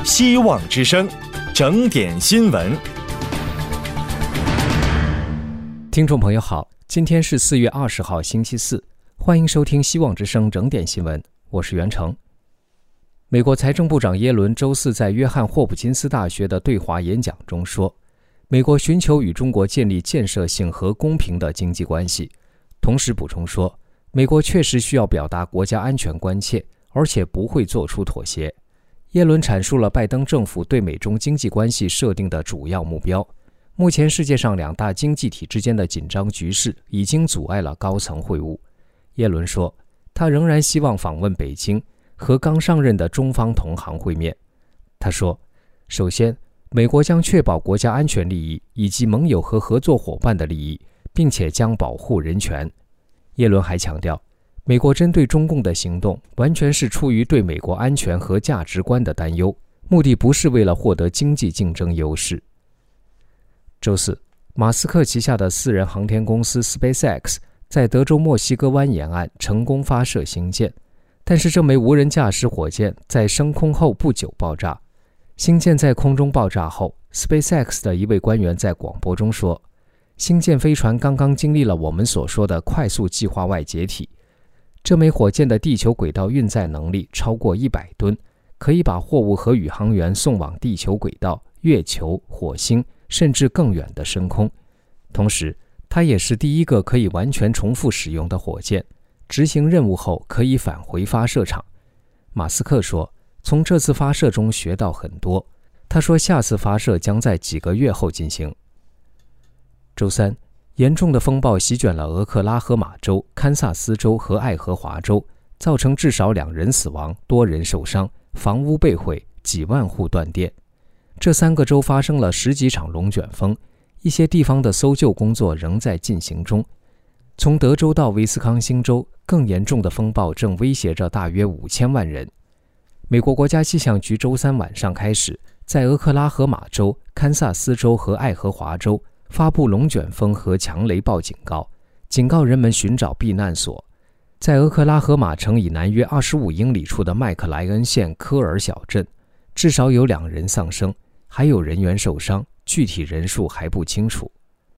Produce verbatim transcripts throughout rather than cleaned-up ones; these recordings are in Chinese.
希望之声，整点新闻。 听众朋友好，今天是四月二十号星期四，欢迎收听希望之声整点新闻，我是袁成。美国财政部长耶伦周四在约翰霍普金斯大学的对华演讲中说，美国寻求与中国建立建设性和公平的经济关系，同时补充说，美国确实需要表达国家安全关切，而且不会做出妥协。耶伦阐述了拜登政府对美中经济关系设定的主要目标。目前世界上两大经济体之间的紧张局势已经阻碍了高层会晤。耶伦说，他仍然希望访问北京，和刚上任的中方同行会面。他说，首先，美国将确保国家安全利益以及盟友和合作伙伴的利益，并且将保护人权。耶伦还强调，美国针对中共的行动完全是出于对美国安全和价值观的担忧，目的不是为了获得经济竞争优势。周四，马斯克旗下的私人航天公司 SpaceX 在德州墨西哥湾沿岸成功发射星舰，但是这枚无人驾驶火箭在升空后不久爆炸。星舰在空中爆炸后， SpaceX 的一位官员在广播中说，星舰飞船刚刚经历了我们所说的快速计划外解体。这枚火箭的地球轨道运载能力超过一百吨，可以把货物和宇航员送往地球轨道、月球、火星，甚至更远的深空。同时，它也是第一个可以完全重复使用的火箭，执行任务后可以返回发射场。马斯克说，从这次发射中学到很多。他说，下次发射将在几个月后进行。周三，严重的风暴席卷了俄克拉荷马州、堪萨斯州和爱荷华州，造成至少两人死亡，多人受伤，房屋被毁，几万户断电。这三个州发生了十几场龙卷风，一些地方的搜救工作仍在进行中。从德州到威斯康星州，更严重的风暴正威胁着大约五千万人。美国国家气象局周三晚上开始，在俄克拉荷马州、堪萨斯州和爱荷华州发布龙卷风和强雷暴警告，警告人们寻找避难所。在俄克拉荷马城以南约二十五英里处的麦克莱恩县科尔小镇，至少有两人丧生，还有人员受伤，具体人数还不清楚。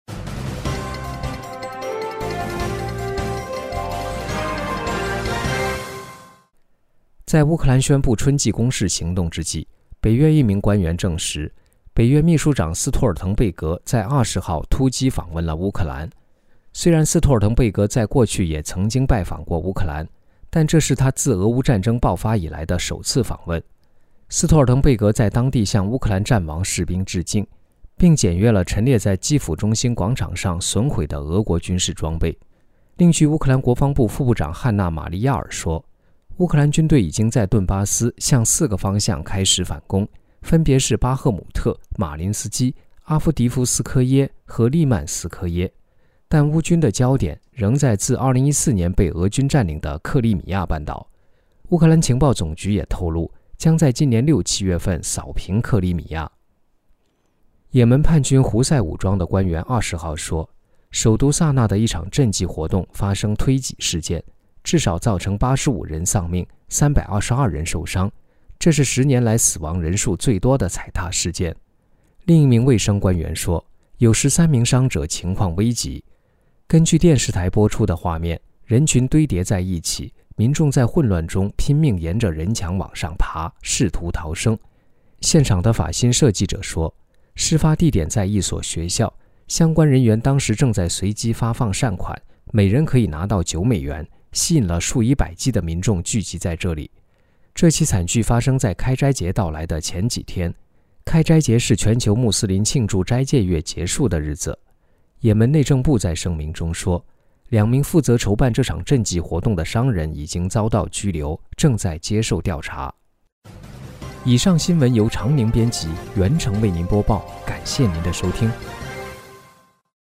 在乌克兰宣布春季攻势行动之际，北约一名官员证实，北约秘书长斯托尔滕贝格在二十号突击访问了乌克兰。虽然斯托尔滕贝格在过去也曾经拜访过乌克兰，但这是他自俄乌战争爆发以来的首次访问。斯托尔滕贝格在当地向乌克兰战亡士兵致敬，并检阅了陈列在基辅中心广场上损毁的俄国军事装备。另据乌克兰国防部副部长汉娜·马利亚尔说，乌克兰军队已经在顿巴斯向四个方向开始反攻，分别是巴赫姆特、马林斯基、阿夫迪夫斯科耶和利曼斯科耶，但乌军的焦点仍在自二零一四年被俄军占领的克里米亚半岛。乌克兰情报总局也透露，将在今年六七月份扫平克里米亚。也门叛军胡塞武装的官员二十号说，首都萨那的一场赈济活动发生推挤事件，至少造成八十五人丧命，三百二十二人受伤，这是十年来死亡人数最多的踩踏事件。另一名卫生官员说，有十三名伤者情况危急。根据电视台播出的画面，人群堆叠在一起，民众在混乱中拼命沿着人墙往上爬，试图逃生。现场的法新社记者说，事发地点在一所学校，相关人员当时正在随机发放善款，每人可以拿到九美元，吸引了数以百计的民众聚集在这里。这起惨剧发生在开斋节到来的前几天。开斋节是全球穆斯林庆祝斋戒月结束的日子。也门内政部在声明中说，两名负责筹办这场赈济活动的商人已经遭到拘留，正在接受调查。以上新闻由常宁编辑，袁成为您播报，感谢您的收听。